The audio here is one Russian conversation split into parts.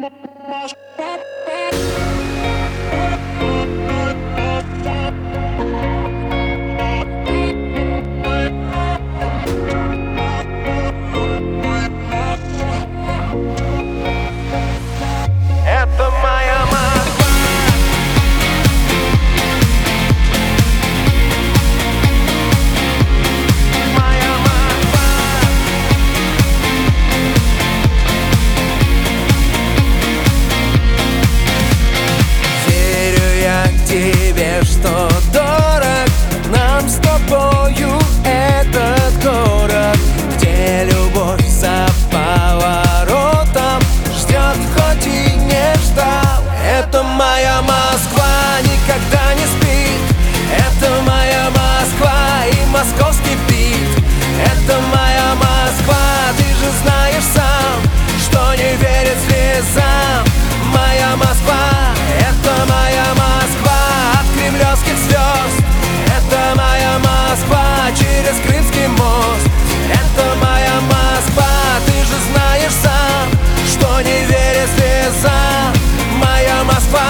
Это моя Москва. Моя Москва. Верю я тебе, что дорог нам с тобою этот город, где любовь за поворотом ждет, хоть и не ждал. Это моя Москва, никогда не спит. Это моя Москва и московский бит. Это моя Москва, ты же знаешь сам, что не верит слезам. Моя Москва, это моя Москва от кремлевских звезд. Это моя Москва через Крымский мост. Это моя Москва, ты же знаешь сам, что не верит слезам. Моя Москва.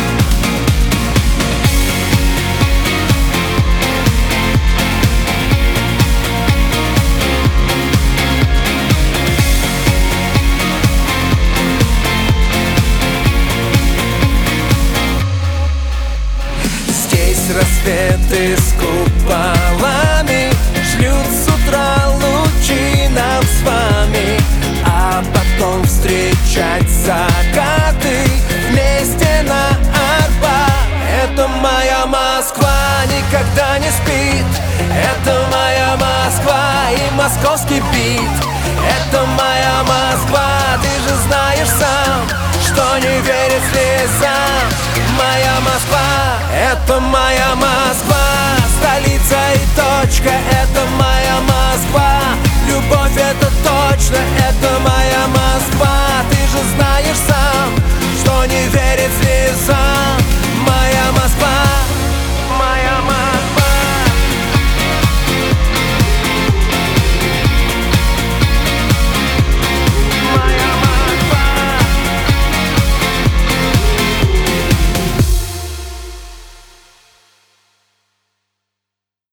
Здесь рассветы с куполами шлют с утра лучи нам с вами, а потом встречать закаты вместе на Арбат. Это моя Москва, никогда не спит. Это моя Москва и московский бит. Это моя Москва, ты же знаешь сам, что не верит слезам. Моя Москва, это моя Москва, столица и точка. Это моя Москва, любовь это точно, это